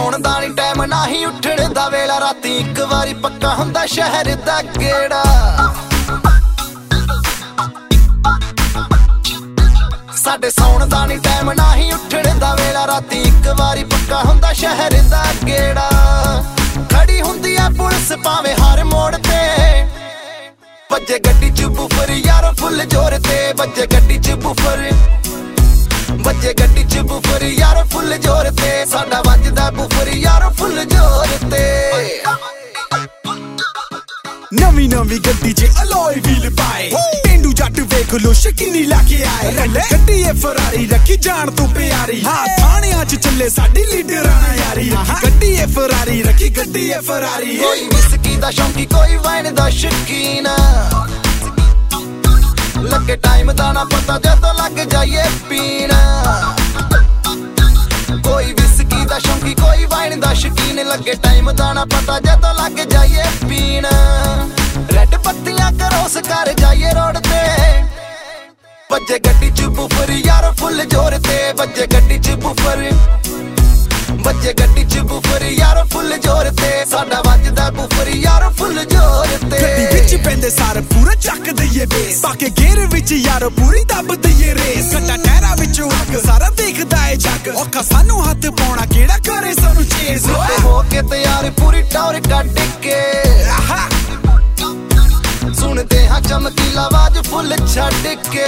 ਸੌਣ ਦਾ ਨੀ ਟਾਈਮ ਨਾ ਹੀ ਉੱਠਣ ਦਾ ਵੇਲਾ ਰਾਤੀ ਇੱਕ ਵਾਰੀ ਪੱਕਾ ਹੁੰਦਾ ਸ਼ਹਿਰ ਦਾ ਗੇੜਾ ਸਾਡੇ ਸੌਣ ਦਾ ਨੀ ਟਾਈਮ ਨਾ ਹੀ ਉੱਠਣ ਦਾ ਵੇਲਾ ਰਾਤੀ ਇੱਕ ਵਾਰੀ ਪੱਕਾ ਹੁੰਦਾ ਸ਼ਹਿਰ ਦਾ ਗੇੜਾ ਖੜੀ ਹੁੰਦੀ ਐ ਪੁਲਿਸ ਭਾਵੇਂ ਹਰ ਮੋੜ ਤੇ ਵੱਜੇ ਗੱਡੀ ਚ ਬੂਫਰ ਯਾਰ ਫੁੱਲ ਜ਼ੋਰ ਤੇ ਵੱਜੇ ਗੱਡੀ ਚ ਬੂਫਰ ਵੱਜੇ ਗੱਡੀ ਚ ਬੂਫਰ ਯਾਰ ਫੁੱਲ ਜ਼ੋਰ ਤੇ ਸਾਡਾ ਵੱਜਦਾ ਬੂਫਰ ਯਾਰ ਫੁੱਲ ਜ਼ੋਰ ਤੇ ਨਵੀਂ ਨਵੀਂ ਗੱਡੀ 'ਚ ਅਲੋਏ ਵੀਲ ਪਾਏ ਪੇਂਡੂ ਜੱਟ ਵੇਖ ਲੋ ਸ਼ਕੀਨੀ ਲਾ ਕੇ ਆਏ ਗੱਡੀ ਏ ਫਰਾਰੀ ਰੱਖੀ ਜਾਣ ਤੋਂ ਪਿਆਰੀ ਹਾਂ ਥਾਣਿਆਂ 'ਚ ਚੱਲੇ ਸਾਡੀ ਲੀਡਰਾਂ ਯਾਰੀ ਗੱਡੀ ਏ ਫਰਾਰੀ ਰੱਖੀ ਗੱਡੀ ਏ ਫਰਾਰੀ ਕੋਈ ਵਿਸਕੀ ਦਾ ਸ਼ੌਂਕੀ ਕੋਈ ਵਾਈਨ ਦਾ ਸ਼ੌਕੀਨ ਲੱਗੇ ਟਾਈਮ ਦਾ ਨਾ ਪਤਾ ਜਦੋਂ ਲੱਗ ਜਾਈਏ ਪੀਣ ਕੋਈ ਵਿਸਕੀ ਦਾ ਸ਼ੌਂਕੀ ਕੋਈ ਵਾਈਨ ਦਾ ਸ਼ੌਕੀਨ ਲੱਗੇ ਟਾਈਮ ਦਾ ਨਾ ਪਤਾ ਜਦੋਂ ਲੱਗ ਜਾਈਏ ਪੀਣ ਰੈੱਡ ਬੱਤੀਆਂ ਕਰੋਸ ਕਰ ਜਾਈਏ ਰੋਡ ਤੇ ਵੱਜੇ ਗੱਡੀ ਚ ਬੂਫਰ ਯਾਰ ਫੁੱਲ ਜ਼ੋਰ ਤੇ ਵੱਜੇ ਗੱਡੀ ਚ ਬੂਫਰ ਵੱਜੇ ਗੱਡੀ ਚ ਬੂਫਰ ਯਾਰ ਫੁੱਲ ਜ਼ੋਰ ਤੇ ਸਾਡਾ ਵੱਜਦਾ ਬੂਫਰ ਯਾਰ ਫੁੱਲ ਜ਼ੋਰ ਤੇ ਗੱਡੀ ਵਿੱਚ ਪੈਂਦੇ ਸਾਰ ਪੂਰਾ ਚੱਕ ਦਈਏ ਬੇਸ ਬਾਕੇ ਗੇਰ ਵਿੱਚ ਯਾਰ ਪੂਰੀ ਦੱਬ ਦਈਏ ਰੇਸ ਕੱਟਾ ਟਹਿਰਾ ਵਿੱਚੋਂ ਅੱਗ ਸਾਰਾ ਦੇਖਦਾ ਏ ਜੱਗ ਔਖਾ ਸਾਨੂੰ ਹੱਥ ਪਾਉਣਾ ਕਿਹੜਾ ਕਰੇ ਸਾਨੂੰ ਚੇਜ਼ ਹੋ ਕੇ ਤਿਆਰ ਪੂਰੀ ਟੌਰ ਕੱਢ ਕੇ ਸੁਣਦੇ ਹਾਂ ਚਮਕੀਲਾ ਆਵਾਜ਼ ਫੁੱਲ ਛੱਡ ਕੇ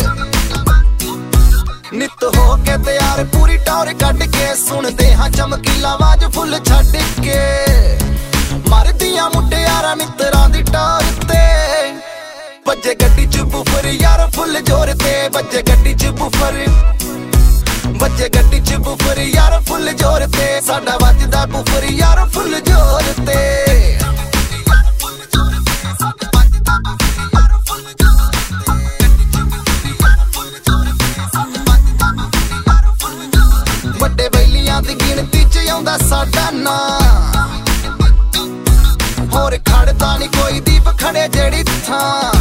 ਨਿੱਤ ਹੋ ਕੇ ਤਿਆਰ ਪੂਰੀ ਟੌਰ ਕੱਢ ਕੇ ਸੁਣਦੇ ਹਾਂ ਚਮਕੀਲਾ ਆਵਾਜ਼ ਫੁੱਲ ਛੱਡ ਕੇ ਮਰਦੀਆਂ ਮੁਟਿਆਰਾਂ ਮਿੱਤਰਾਂ ਦੀ ਟੌਰ ਤੇ ਵੱਜੇ ਗੱਡੀ ਚ ਬੂਫਰ ਯਾਰ ਫੁੱਲ ਜ਼ੋਰ ਤੇ ਵੱਜੇ ਗੱਡੀ ਚ ਬੂਫਰ ਵੱਜੇ ਗੱਡੀ ਚ ਬੂਫਰ ਯਾਰ ਫੁੱਲ ਜ਼ੋਰ ਤੇ ਸਾਡਾ ਵੱਜਦਾ ਬੂਫਰ ਯਾਰ ਫੁੱਲ ਜ਼ੋਰ ਤੇ ਵੱਡੇ ਬੈਲੀਆਂ ਦੀ ਗਿਣਤੀ ਚ ਆਉਂਦਾ ਸਾਡਾ ਨਾਂ ਹੋਰ ਖੜਦਾ ਨੀ ਕੋਈ ਦੀਪ ਖੜੇ ਜਿਹੜੀ ਥਾਂ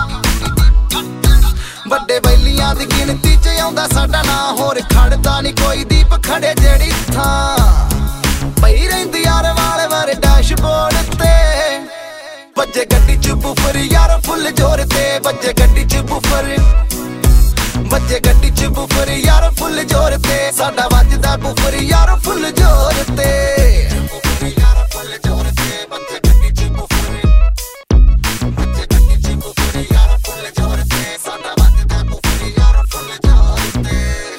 ਵੱਡੇ ਬੈਲੀਆਂ ਦੀ ਗਿਣਤੀ ਚ ਆਉਂਦਾ ਸਾਡਾ ਨਾਂ ਹੋਰ ਖੜਦਾ ਨੀ ਕੋਈ ਦੀਪ ਖੜੇ ਜਿਹੜੀ ਥਾਂ ਪਈ ਰਹਿੰਦੀ ਯਾਰ ਵਾਲੇ ਵਾਰੇ ਡੈਸ਼ਬੋਰਡ ਤੇ ਵੱਜੇ ਗੱਡੀ ਚ ਬੂਫਰ ਯਾਰ ਫੁੱਲ ਜ਼ੋਰ ਤੇ ਵੱਜੇ ਗੱਡੀ ਚ ਬੂਫਰ ਵੱਜੇ ਗੱਡੀ ਚ ਬੂਫਰ ਯਾਰ ਫੁੱਲ ਜ਼ੋਰ ਤੇ ਸਾਡਾ ਵੱਜਦਾ ਬੂਫਰ ਯਾਰ ਫੁੱਲ ਜ਼ੋਰ ਤੇ ਵੱਜੇ ਗੱਡੀ ਚ ਬੂਫਰ ਯਾਰ ਫੁੱਲ ਜ਼ੋਰ ਤੇ